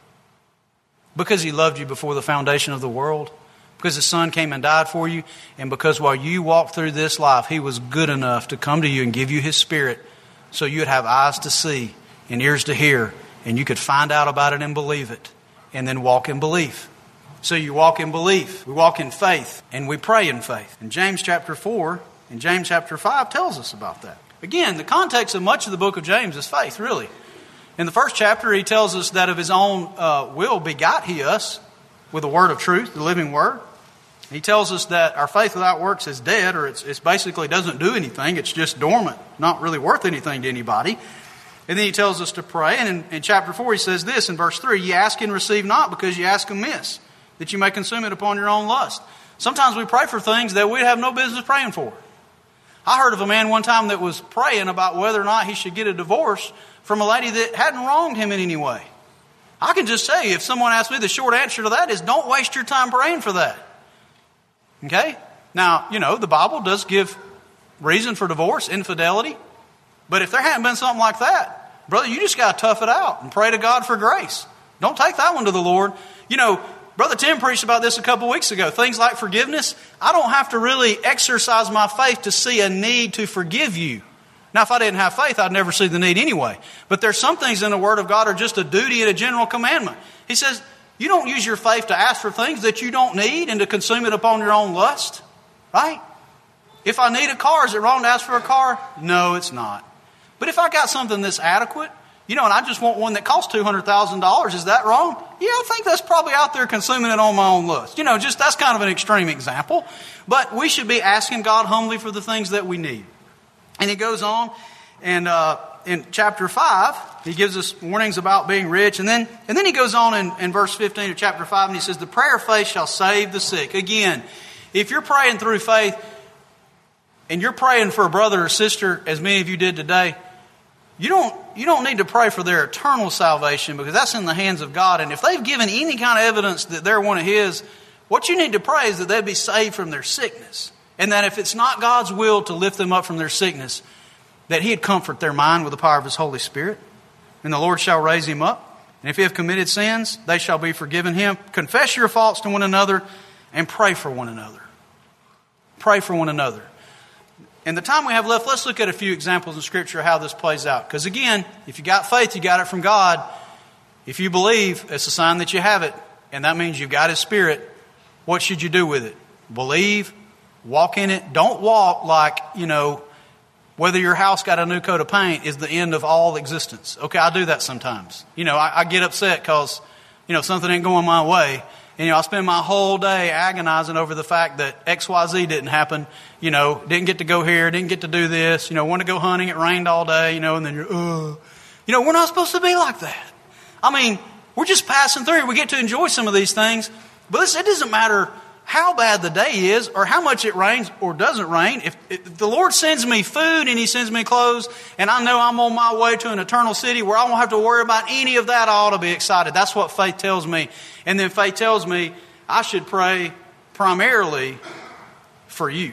Because He loved you before the foundation of the world. Because His Son came and died for you. And because while you walked through this life, He was good enough to come to you and give you His Spirit so you would have eyes to see and ears to hear, and you could find out about it and believe it, and then walk in belief. So you walk in belief, we walk in faith, and we pray in faith. And James chapter four and James chapter five tells us about that. Again, the context of much of the book of James is faith, really. In the first chapter, he tells us that of His own uh, will begot He us with the word of truth, the living word. He tells us that our faith without works is dead, or it's, it's basically doesn't do anything. It's just dormant, not really worth anything to anybody. And then he tells us to pray. And in, in chapter four, he says this in verse three, "Ye ask and receive not, because ye ask amiss, that you may consume it upon your own lust." Sometimes we pray for things that we have no business praying for. I heard of a man one time that was praying about whether or not he should get a divorce from a lady that hadn't wronged him in any way. I can just say, if someone asks me, the short answer to that is don't waste your time praying for that. Okay? Now, you know, the Bible does give reason for divorce, infidelity. But if there hadn't been something like that, brother, you just got to tough it out and pray to God for grace. Don't take that one to the Lord. You know, Brother Tim preached about this a couple weeks ago. Things like forgiveness. I don't have to really exercise my faith to see a need to forgive you. Now, if I didn't have faith, I'd never see the need anyway. But there's some things in the Word of God are just a duty and a general commandment. He says, you don't use your faith to ask for things that you don't need and to consume it upon your own lust. Right? If I need a car, is it wrong to ask for a car? No, it's not. But if I got something that's adequate, you know, and I just want one that costs two hundred thousand dollars, is that wrong? Yeah, I think that's probably out there consuming it on my own lust. You know, just that's kind of an extreme example. But we should be asking God humbly for the things that we need. And he goes on, and uh, in chapter five, he gives us warnings about being rich. And then and then he goes on in, in verse fifteen of chapter five, and he says, "The prayer of faith shall save the sick." Again, if you're praying through faith, and you're praying for a brother or sister, as many of you did today, You don't you don't need to pray for their eternal salvation, because that's in the hands of God. And if they've given any kind of evidence that they're one of His, what you need to pray is that they'd be saved from their sickness. And that if it's not God's will to lift them up from their sickness, that He'd comfort their mind with the power of His Holy Spirit. And the Lord shall raise him up. And if he have committed sins, they shall be forgiven him. Confess your faults to one another and pray for one another. Pray for one another. In the time we have left, let's look at a few examples in Scripture of how this plays out. Because again, if you got faith, you got it from God. If you believe, it's a sign that you have it. And that means you've got His Spirit. What should you do with it? Believe, walk in it. Don't walk like, you know, whether your house got a new coat of paint is the end of all existence. Okay, I do that sometimes. You know, I, I get upset because, you know, something ain't going my way. And, you know, I spend my whole day agonizing over the fact that X Y Z didn't happen. You know, didn't get to go here, didn't get to do this. You know, want to go hunting, it rained all day, you know, and then you're, uh. You know, we're not supposed to be like that. I mean, we're just passing through. We get to enjoy some of these things. But it doesn't matter how bad the day is or how much it rains or doesn't rain. If, if the Lord sends me food and He sends me clothes and I know I'm on my way to an eternal city where I won't have to worry about any of that, I ought to be excited. That's what faith tells me. And then faith tells me I should pray primarily for you. You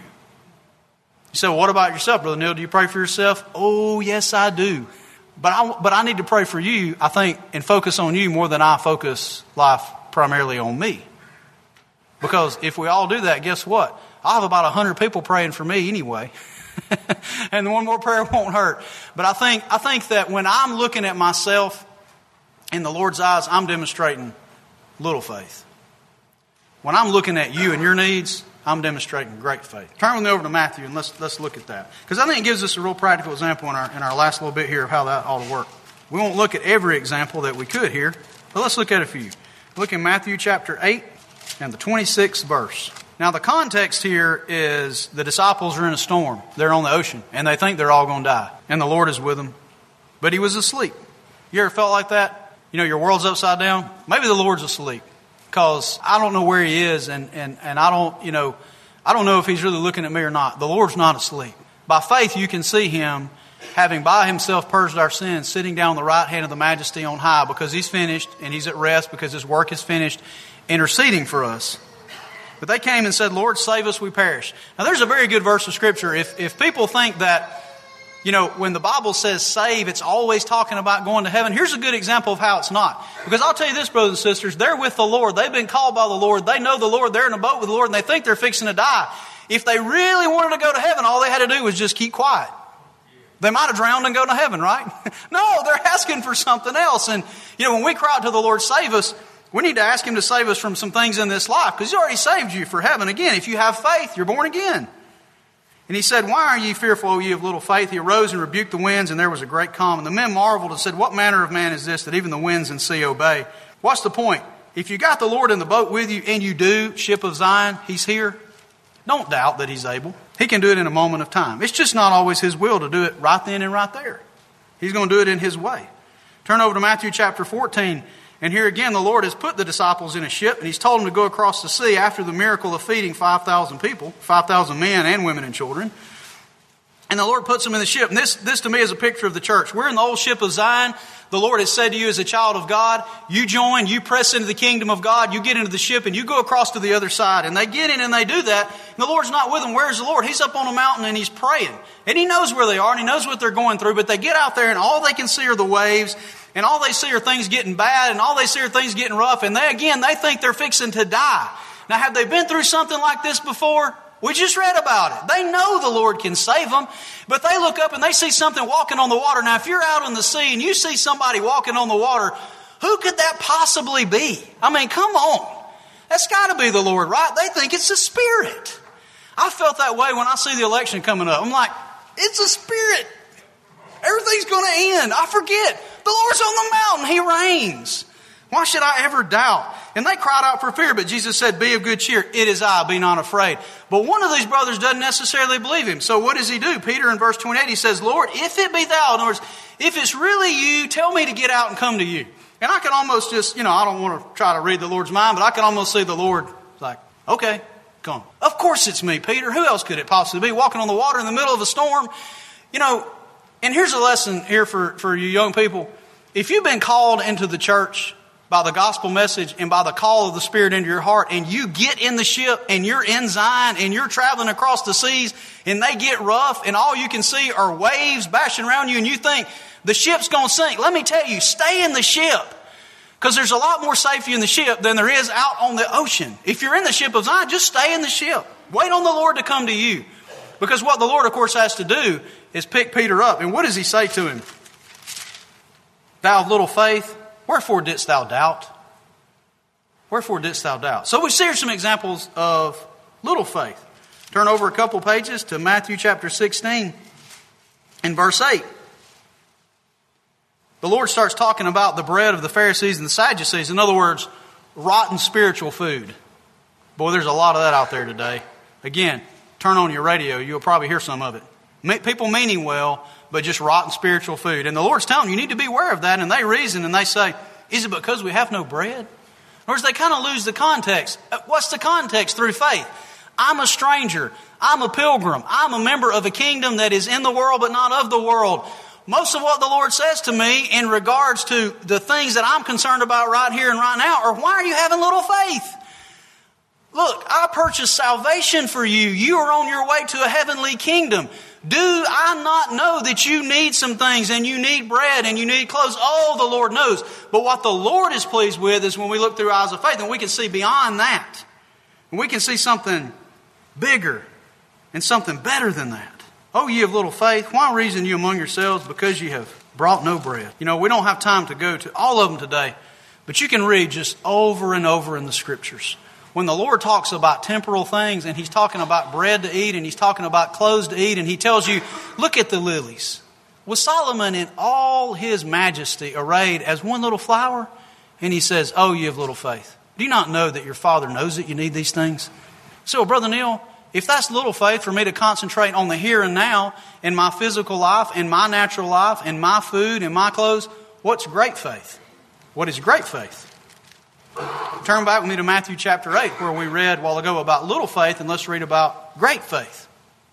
say, well, what about yourself, Brother Neil? Do you pray for yourself? Oh, yes, I do. But I, but I need to pray for you, I think, and focus on you more than I focus life primarily on me. Because if we all do that, guess what? I'll have about a hundred people praying for me anyway. And one more prayer won't hurt. But I think I think that when I'm looking at myself in the Lord's eyes, I'm demonstrating little faith. When I'm looking at you and your needs, I'm demonstrating great faith. Turn with me over to Matthew and let's let's look at that. Because I think it gives us a real practical example in our in our last little bit here of how that ought to work. We won't look at every example that we could here, but let's look at a few. Look in Matthew chapter eight and the twenty-sixth verse. Now the context here is the disciples are in a storm. They're on the ocean and they think they're all going to die. And the Lord is with them. But He was asleep. You ever felt like that? You know, your world's upside down? Maybe the Lord's asleep. Because I don't know where He is, and, and, and I don't, you know, I don't know if He's really looking at me or not. The Lord's not asleep. By faith, you can see Him, having by Himself purged our sins, sitting down on the right hand of the Majesty on high, because He's finished, and He's at rest, because His work is finished, interceding for us. But they came and said, Lord, save us, we perish. Now, there's a very good verse of Scripture. If, if people think that, you know, when the Bible says save, it's always talking about going to heaven. Here's a good example of how it's not. Because I'll tell you this, brothers and sisters, they're with the Lord. They've been called by the Lord. They know the Lord. They're in a boat with the Lord, and they think they're fixing to die. If they really wanted to go to heaven, all they had to do was just keep quiet. They might have drowned and go to heaven, right? No, they're asking for something else. And, you know, when we cry out to the Lord, save us, we need to ask Him to save us from some things in this life. Because He's already saved you for heaven. Again, if you have faith, you're born again. And He said, why are ye fearful, O ye of little faith? He arose and rebuked the winds, and there was a great calm. And the men marveled and said, what manner of man is this, that even the winds and sea obey? What's the point? If you got the Lord in the boat with you, and you do, ship of Zion, He's here, don't doubt that He's able. He can do it in a moment of time. It's just not always His will to do it right then and right there. He's going to do it in His way. Turn over to Matthew chapter fourteen. And here again, the Lord has put the disciples in a ship, and He's told them to go across the sea after the miracle of feeding five thousand people, five thousand men and women and children. And the Lord puts them in the ship. And this, this to me is a picture of the church. We're in the old ship of Zion. The Lord has said to you as a child of God, you join, you press into the kingdom of God, you get into the ship, and you go across to the other side. And they get in and they do that. And the Lord's not with them. Where's the Lord? He's up on a mountain and He's praying. And He knows where they are and He knows what they're going through. But they get out there and all they can see are the waves. And all they see are things getting bad, and all they see are things getting rough. And they, again, they think they're fixing to die. Now, have they been through something like this before? We just read about it. They know the Lord can save them, but they look up and they see something walking on the water. Now, if you're out on the sea and you see somebody walking on the water, who could that possibly be? I mean, come on. That's got to be the Lord, right? They think it's a spirit. I felt that way when I see the election coming up. I'm like, it's a spirit. Everything's going to end. I forget. The Lord's on the mountain. He reigns. Why should I ever doubt? And they cried out for fear, but Jesus said, be of good cheer. It is I. Be not afraid. But one of these brothers doesn't necessarily believe Him. So what does he do? Peter in verse twenty-eight, he says, Lord, if it be Thou, in other words, if it's really You, tell me to get out and come to You. And I can almost just, you know, I don't want to try to read the Lord's mind, but I can almost see the Lord like, okay, come. Of course it's me, Peter. Who else could it possibly be? Walking on the water in the middle of a storm. You know, and here's a lesson here for, for you young people. If you've been called into the church by the gospel message and by the call of the Spirit into your heart, and you get in the ship and you're in Zion and you're traveling across the seas and they get rough and all you can see are waves bashing around you and you think the ship's going to sink, let me tell you, stay in the ship. Because there's a lot more safety in the ship than there is out on the ocean. If you're in the ship of Zion, just stay in the ship. Wait on the Lord to come to you. Because what the Lord, of course, has to do is pick Peter up. And what does He say to him? Thou of little faith, wherefore didst thou doubt? Wherefore didst thou doubt? So we see here some examples of little faith. Turn over a couple pages to Matthew chapter sixteen and verse eight. The Lord starts talking about the bread of the Pharisees and the Sadducees. In other words, rotten spiritual food. Boy, there's a lot of that out there today. Again, turn on your radio. You'll probably hear some of it. People meaning well, but just rotten spiritual food. And the Lord's telling them, you need to be aware of that. And they reason and they say, is it because we have no bread? Or they kind of lose the context. What's the context? Through faith. I'm a stranger. I'm a pilgrim. I'm a member of a kingdom that is in the world but not of the world. Most of what the Lord says to me in regards to the things that I'm concerned about right here and right now are, why are you having little faith? Look, I purchased salvation for you. You are on your way to a heavenly kingdom. Do I not know that you need some things and you need bread and you need clothes? Oh, the Lord knows. But what the Lord is pleased with is when we look through eyes of faith and we can see beyond that. And we can see something bigger and something better than that. Oh, ye of little faith, why reason you among yourselves? Because you have brought no bread. You know, we don't have time to go to all of them today, but you can read just over and over in the Scriptures. When the Lord talks about temporal things and He's talking about bread to eat and He's talking about clothes to eat and He tells you, look at the lilies. Was Solomon in all his majesty arrayed as one little flower? And He says, oh, ye of little faith. Do you not know that your Father knows that you need these things? So, Brother Neil, if that's little faith for me to concentrate on the here and now in my physical life, in my natural life, in my food, in my clothes, what's great faith? What is great faith? Turn back with me to Matthew chapter eight, where we read a while ago about little faith, and let's read about great faith.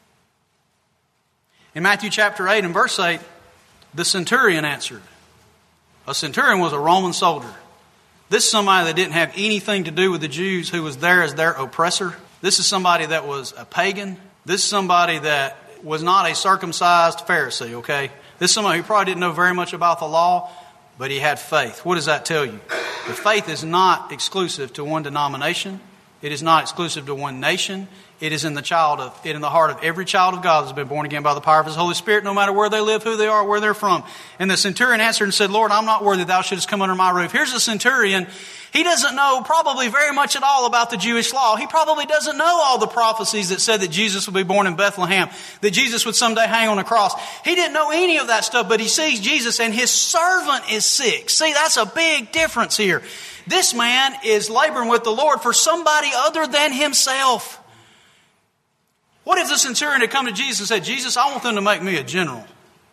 In Matthew chapter eight and verse eight, the centurion answered. A centurion was a Roman soldier. This is somebody that didn't have anything to do with the Jews, who was there as their oppressor. This is somebody that was a pagan. This is somebody that was not a circumcised Pharisee, okay? This is somebody who probably didn't know very much about the law, but he had faith. What does that tell you? The faith is not exclusive to one denomination. It is not exclusive to one nation. It is in the child of, it in the heart of every child of God that has been born again by the power of His Holy Spirit, no matter where they live, who they are, where they're from. And the centurion answered and said, Lord, I'm not worthy thou shouldest come under my roof. Here's a centurion. He doesn't know probably very much at all about the Jewish law. He probably doesn't know all the prophecies that said that Jesus would be born in Bethlehem, that Jesus would someday hang on a cross. He didn't know any of that stuff, but he sees Jesus and his servant is sick. See, that's a big difference here. This man is laboring with the Lord for somebody other than himself. What if the centurion had come to Jesus and said, Jesus, I want them to make me a general?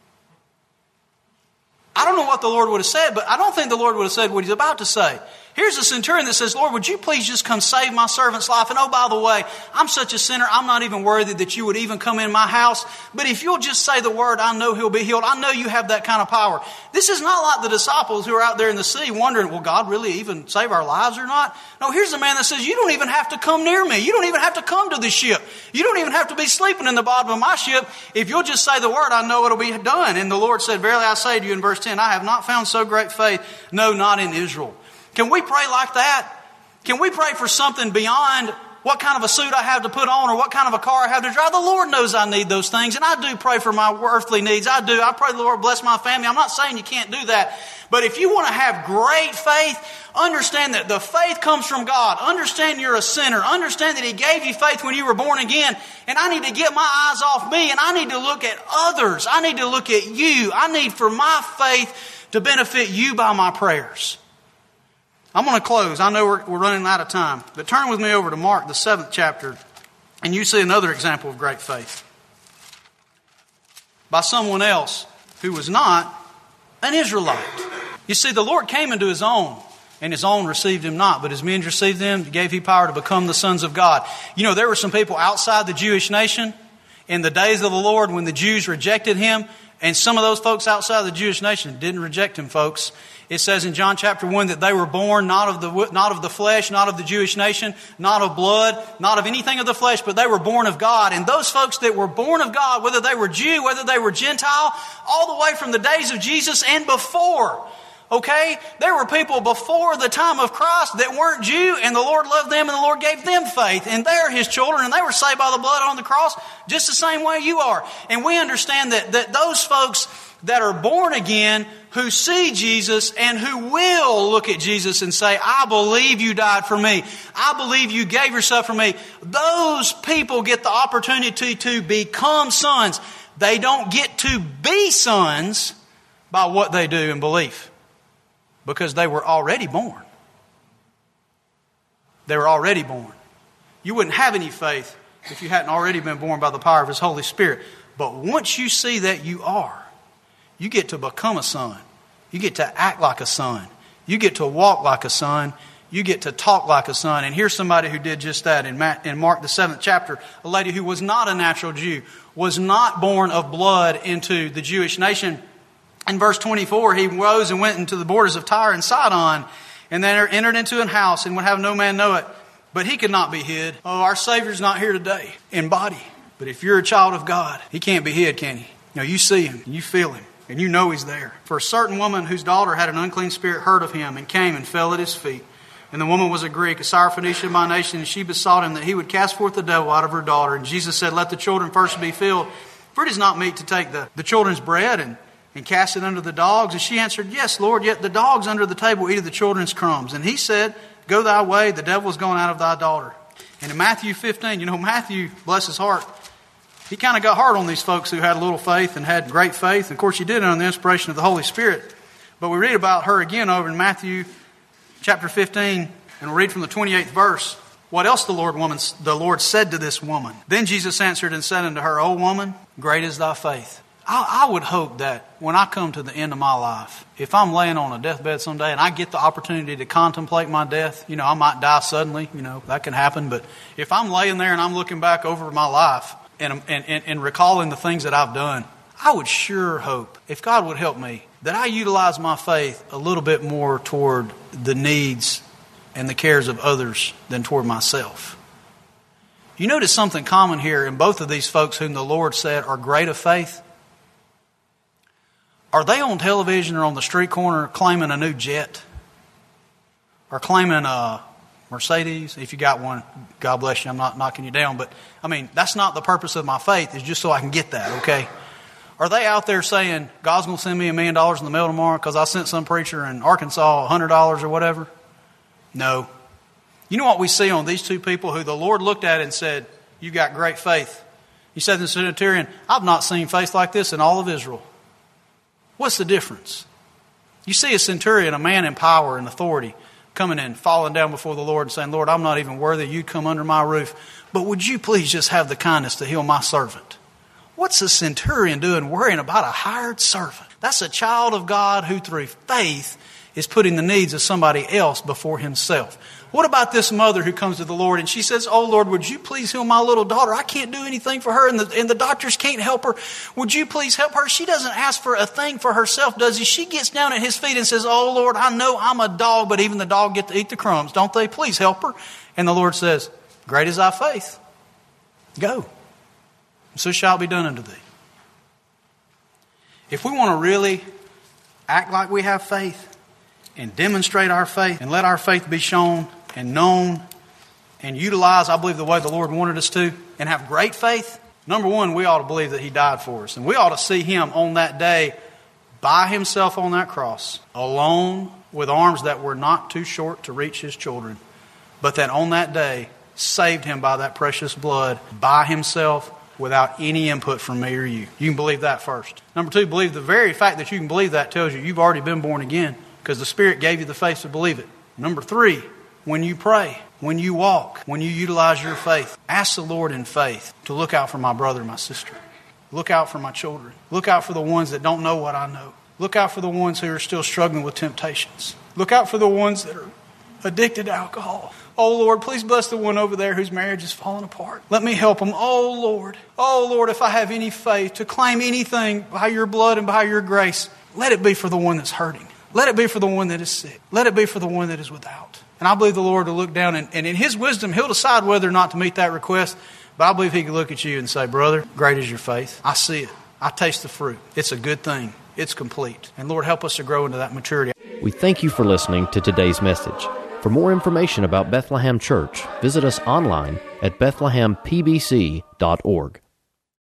I don't know what the Lord would have said, but I don't think the Lord would have said what He's about to say. Here's a centurion that says, Lord, would you please just come save my servant's life? And oh, by the way, I'm such a sinner, I'm not even worthy that you would even come in my house. But if you'll just say the word, I know he'll be healed. I know you have that kind of power. This is not like the disciples who are out there in the sea wondering, will God really even save our lives or not? No, here's a man that says, you don't even have to come near me. You don't even have to come to the ship. You don't even have to be sleeping in the bottom of my ship. If you'll just say the word, I know it'll be done. And the Lord said, verily I say to you in verse ten, I have not found so great faith, no, not in Israel. Can we pray like that? Can we pray for something beyond what kind of a suit I have to put on or what kind of a car I have to drive? The Lord knows I need those things, and I do pray for my earthly needs. I do. I pray the Lord bless my family. I'm not saying you can't do that. But if you want to have great faith, understand that the faith comes from God. Understand you're a sinner. Understand that He gave you faith when you were born again. And I need to get my eyes off me, and I need to look at others. I need to look at you. I need for my faith to benefit you by my prayers. I'm going to close. I know we're, we're running out of time. But turn with me over to Mark, the seventh chapter, and you see another example of great faith. By someone else who was not an Israelite. You see, the Lord came into His own, and His own received Him not. But as men received Him, He gave Him power to become the sons of God. You know, there were some people outside the Jewish nation in the days of the Lord when the Jews rejected Him. And some of those folks outside the Jewish nation didn't reject Him, folks. It says in John chapter one that they were born not of the not of the flesh, not of the Jewish nation, not of blood, not of anything of the flesh, but they were born of God. And those folks that were born of God, whether they were Jew, whether they were Gentile, all the way from the days of Jesus and before, okay? There were people before the time of Christ that weren't Jew, and the Lord loved them, and the Lord gave them faith. And they're His children, and they were saved by the blood on the cross just the same way you are. And we understand that, that those folks that are born again, who see Jesus and who will look at Jesus and say, I believe you died for me. I believe you gave yourself for me. Those people get the opportunity to become sons. They don't get to be sons by what they do in belief, because they were already born. They were already born. You wouldn't have any faith if you hadn't already been born by the power of His Holy Spirit. But once you see that you are, you get to become a son. You get to act like a son. You get to walk like a son. You get to talk like a son. And here's somebody who did just that in Mark, the seventh chapter. A lady who was not a natural Jew, was not born of blood into the Jewish nation. In verse twenty-four, he rose and went into the borders of Tyre and Sidon, and then entered into an house and would have no man know it. But he could not be hid. Oh, our Savior's not here today in body. But if you're a child of God, He can't be hid, can He? You know, you see Him, and you feel Him, and you know He's there. For a certain woman whose daughter had an unclean spirit heard of Him, and came and fell at His feet. And the woman was a Greek, a Syrophoenician by nation, and she besought Him that He would cast forth the devil out of her daughter. And Jesus said, let the children first be filled, for it is not meet to take the, the children's bread and, and cast it under the dogs. And she answered, yes, Lord, yet the dogs under the table eat of the children's crumbs. And He said, go thy way, the devil is gone out of thy daughter. And in Matthew fifteen, you know, Matthew, bless his heart, he kind of got hard on these folks who had a little faith and had great faith. And of course, he did it under the inspiration of the Holy Spirit. But we read about her again over in Matthew chapter fifteen, and we'll read from the twenty-eighth verse. What else the Lord woman, the Lord said to this woman? Then Jesus answered and said unto her, O woman, great is thy faith. I, I would hope that when I come to the end of my life, if I'm laying on a deathbed someday and I get the opportunity to contemplate my death, you know, I might die suddenly, you know, that can happen. But if I'm laying there and I'm looking back over my life and, and, and, and recalling the things that I've done, I would sure hope, if God would help me, that I utilize my faith a little bit more toward the needs and the cares of others than toward myself. You notice something common here in both of these folks whom the Lord said are great of faith? Are they on television or on the street corner claiming a new jet? Or claiming a Mercedes? If you got one, God bless you, I'm not knocking you down. But, I mean, that's not the purpose of my faith, is just so I can get that, okay? Are they out there saying, God's going to send me a million dollars in the mail tomorrow because I sent some preacher in Arkansas a hundred dollars or whatever? No. You know what we see on these two people who the Lord looked at and said, you got great faith. He said to the centurion, I've not seen faith like this in all of Israel. What's the difference? You see a centurion, a man in power and authority, coming in, falling down before the Lord and saying, Lord, I'm not even worthy you come under my roof, but would you please just have the kindness to heal my servant? What's a centurion doing worrying about a hired servant? That's a child of God who through faith is putting the needs of somebody else before himself. What about this mother who comes to the Lord and she says, oh Lord, would you please heal my little daughter? I can't do anything for her and the, and the doctors can't help her. Would you please help her? She doesn't ask for a thing for herself, does she? She gets down at His feet and says, oh Lord, I know I'm a dog, but even the dog get to eat the crumbs, don't they? Please help her. And the Lord says, great is thy faith. Go. So shall it be done unto thee. If we want to really act like we have faith and demonstrate our faith and let our faith be shown and known and utilize, I believe, the way the Lord wanted us to, and have great faith, number one, we ought to believe that He died for us. And we ought to see Him on that day by Himself on that cross, alone with arms that were not too short to reach His children, but that on that day saved Him by that precious blood by Himself without any input from me or you. You can believe that first. Number two, believe the very fact that you can believe that tells you you've already been born again because the Spirit gave you the faith to believe it. Number three, when you pray, when you walk, when you utilize your faith, ask the Lord in faith to look out for my brother and my sister. Look out for my children. Look out for the ones that don't know what I know. Look out for the ones who are still struggling with temptations. Look out for the ones that are addicted to alcohol. Oh, Lord, please bless the one over there whose marriage is falling apart. Let me help them. Oh, Lord. Oh, Lord, if I have any faith to claim anything by your blood and by your grace, let it be for the one that's hurting. Let it be for the one that is sick. Let it be for the one that is without. And I believe the Lord will look down and, and in His wisdom, He'll decide whether or not to meet that request. But I believe He can look at you and say, brother, great is your faith. I see it. I taste the fruit. It's a good thing. It's complete. And Lord, help us to grow into that maturity. We thank you for listening to today's message. For more information about Bethlehem Church, visit us online at bethlehem p b c dot org.